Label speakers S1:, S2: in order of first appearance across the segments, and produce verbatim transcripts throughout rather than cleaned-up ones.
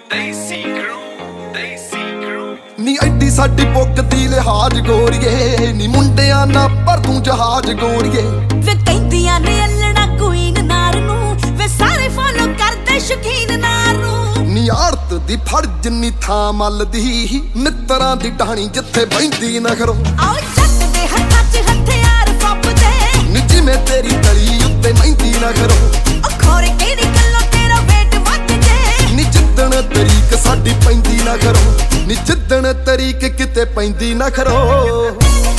S1: ਨੀ ਐਡੀ ਸਾਡੀ ਪੁੱਗ ਦੀ ਲਿਹਾਜ਼ ਗੋਰੀਏ, ਨੀ ਮੁੰਡਿਆਂ ਨਾ ਪਰ ਤੂੰ ਜਹਾਜ਼ ਗੋਰੀਏ।
S2: ਵੇ ਕਹਿੰਦੀਆਂ ਨੇ ਅਲੜਾ ਕੁਈਨ ਨਾਰ ਨੂੰ, ਵੇ ਸਾਰੇ ਫੋਲੋ ਕਰਦੇ ਸ਼ੌਕੀਨ ਨਾਰ ਨੂੰ।
S1: ਨੀ ਆੜਤ ਦੀ ਫੜ ਜਿੰਨੀ ਥਾਂ ਮੱਲਦੀ, ਮਿੱਤਰਾਂ ਦੀ ਟਾਹਣੀ ਜਿੱਥੇ ਬਹਿੰਦੀ ਨਾ ਕਰੋ।
S2: ਆਓ ਜੱਟ ਦੇ ਹੱਥਾਂ 'ਚ ਹਥਿਆਰ ਫੱਬਦੇ,
S1: ਨੀ ਜਿਵੇਂ ਤੇਰੀ ਤਲੀ ਉੱਤੇ ਮਹਿੰਦੀ ਨਾ ਕਰੋ।
S2: ਉਹ ਖੋਰੇ ਕਿਹੜੀ ਗੱਲੋਂ ਤੇਰਾ ਵੇਟ ਵੱਧ ਜੇ,
S1: ਨੀ ਜਿੱਦਣ ਤਰੀਕ ਸਾਡੀ ਪੈਂਦੀ ਨਾ ਕਰੋ। ਨੀ ਜਿੱਦਣ ਤਰੀਕ ਕਿਤੇ ਪੈਂਦੀ ਨਾ ਕਰੋ।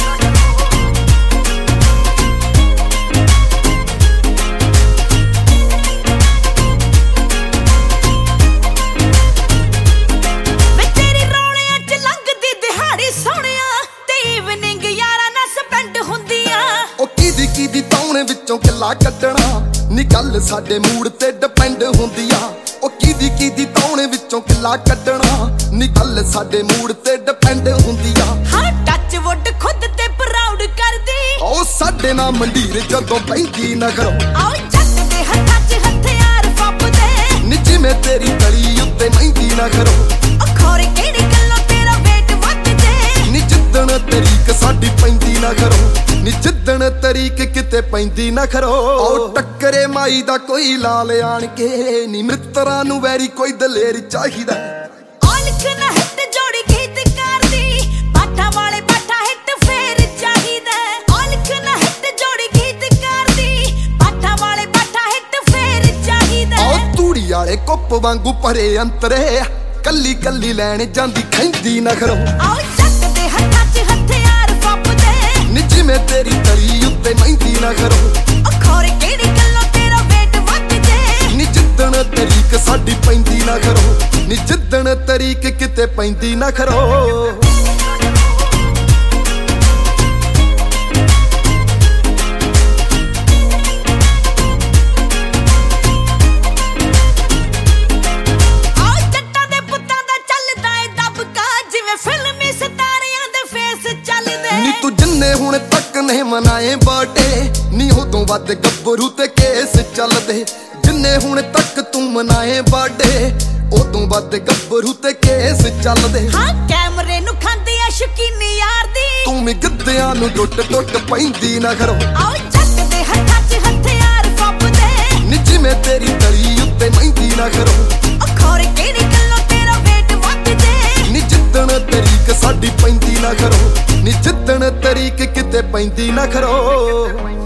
S1: ਦੀ ਤੌਣੇ ਵਿੱਚੋਂ ਕਿੱਲਾ ਕੱਢਣਾ, ਨੀ ਗੱਲ ਸਾਡੇ ਮੂਡ ਤੇ ਡਿਪੈਂਡ ਹੁੰਦੀ ਆ। ਉਹ ਕਿਹਦੀ ਕਿਹਦੀ ਤੌਣੇ ਵਿੱਚੋਂ ਕਿੱਲਾ ਕੱਢਣਾ, ਨੀ ਗੱਲ ਸਾਡੇ ਮੂਡ ਤੇ ਡਿਪੈਂਡ ਹੁੰਦੀ ਆ।
S2: ਹਾਂ ਟੱਚ ਵੁੱਡ ਖੁਦ ਤੇ ਪ੍ਰਾਊਡ ਕਰਦੀ,
S1: ਉਹ ਸਾਡੇ ਨਾਲ ਮੰਡੀਰ ਜਦੋਂ ਪੈਂਦੀ ਨਾ ਕਰੋ।
S2: ਆਓ ਜੱਟ ਦੇ ਹੱਥਾਂ 'ਚ ਹਥਿਆਰ ਫੱਬਦੇ,
S1: ਨੀ ਜਿਵੇਂ ਤੇਰੀ ਤਲੀ ਉੱਤੇ ਮਹਿੰਦੀ ਨਾ ਕਰੋ।
S2: ਉਹ ਖੋਰੇ ਕਿਹੜੀ ਗੱਲੋਂ ਤੇਰਾ ਵੇਟ ਵੱਧ ਜੇ,
S1: ਨੀ ਜਿੱਦਣ ਤਰੀਕ ਸਾਡੀ ਪੈਂਦੀ ਨਾ ਕਰੋ। ਨੀ ਜਿੱਦਣ ਤਰੀਕ ਕਿਤੇ ਪੈਂਦੀ ਨਾ ਕਰੋ। ਉਹ ਟੱਕਰੇ ਮਾਈ ਦਾ ਕੋਈ ਲਾਲ ਆਣ ਕੇ, ਨੀ ਮਿੱਤਰਾਂ ਨੂੰ ਵੈਰੀ ਕੋਈ ਦਲੇਰ ਚਾਹੀਦਾ।
S2: ਔਲਖ ਨਾ ਹਿੱਟ ਜੋੜੀ ਗੀਤਕਾਰ ਦੀ, ਬਾਠਾ ਵਾਲੇ ਬਾਠਾ ਹਿੱਟ ਫੇਰ ਚਾਹੀਦਾ। ਔਲਖ ਨਾ ਹਿੱਟ ਜੋੜੀ ਗੀਤਕਾਰ ਦੀ, ਬਾਠਾ ਵਾਲੇ ਬਾਠਾ ਹਿੱਟ ਫੇਰ ਚਾਹੀਦਾ।
S1: ਉਹ ਤੂੜੀ ਵਾਲੇ ਕੁੱਪ ਵਾਂਗੂ ਭਰੇ ਅੰਤਰੇ, ਕੱਲੀ ਕੱਲੀ ਲੈਣ ਜਾਂਦੀ ਖੈਂਦੀ ਨਾ ਕਰੋ।
S2: ਆਓ ਜੱਟ ਦੇ ਹੱਥਾਂ 'ਚ ਹਥਿਆਰ ਫੱਬਦੇ,
S1: ਨੀ ਜਿਵੇਂ ਤੇਰੀ ਤਲੀ ਉੱਤੇ ਮਹਿੰਦੀ ਨਾ ਕਰੋ।
S2: ਉਹ ਖੋਰੇ ਕਿਹੜੀ ਗੱਲੋਂ ਤੇਰਾ ਵੇਟ ਵੱਧ ਜੇ,
S1: ਨੀ ਜਿੱਦਣ ਤਰੀਕ ਸਾਡੀ ਪੈਂਦੀ ਨਾ ਕਰੋ। ਨੀ ਜਿੱਦਣ ਤਰੀਕ ਕਿਤੇ ਪੈਂਦੀ ਨਾ ਕਰੋ। ਨੀ ਤੂੰ ਜਿੰਨੇ ਹੁਣ ਤੱਕ ਨਹੀਂ ਮਨਾਏ ਬਰਥਡੇ, ਨੀ ਉਦੋਂ ਵੱਧ ਗੱਭਰੂ ਤੇ ਕੇਸ ਚੱਲਦੇ। ਜਿੰਨੇ ਹੁਣ ਤੱਕ ਤੂੰ ਮਨਾਏ ਬਰਥਡੇ, ਉਦੋਂ ਵੱਧ ਗੱਭਰੂ ਤੇ ਕੇਸ ਚੱਲਦੇ।
S2: ਹਾਂ ਕੈਮਰੇ ਨੂੰ ਖਾਂਦੀ ਆ ਸ਼ੌਕੀਨੀ ਯਾਰ ਦੀ,
S1: ਤੂੰ ਵੀ ਗਿੱਧਿਆਂ ਨੂੰ ਟੁੱਟ ਟੁੱਟ ਪੈਂਦੀ ਨਾ ਕਰੋ।
S2: ਆਓ ਜੱਟ ਦੇ ਹੱਥਾਂ 'ਚ ਹਥਿਆਰ ਫੱਬਦੇ,
S1: ਨੀ ਜਿਵੇਂ ਤੇਰੀ ਤਲੀ ਉੱਤੇ ਮਹਿੰਦੀ ਨਾ ਕਰੋ।
S2: ਉਹ ਖੋਰੇ ਕਿਹੜੀ ਗੱਲੋਂ ਤੇਰਾ ਵੇਟ ਵੱਧ ਜੇ,
S1: ਨੀ ਜਿੱਦਣ ਤਰੀਕ ਸਾਡੀ ਪੈਂਦੀ ਨਾ ਕਰੋ। ਨੀ ਜਿੱਦਣ ਤਰੀਕ ਕਿਤੇ ਪੈਂਦੀ ਨਾ ਕਰੋ।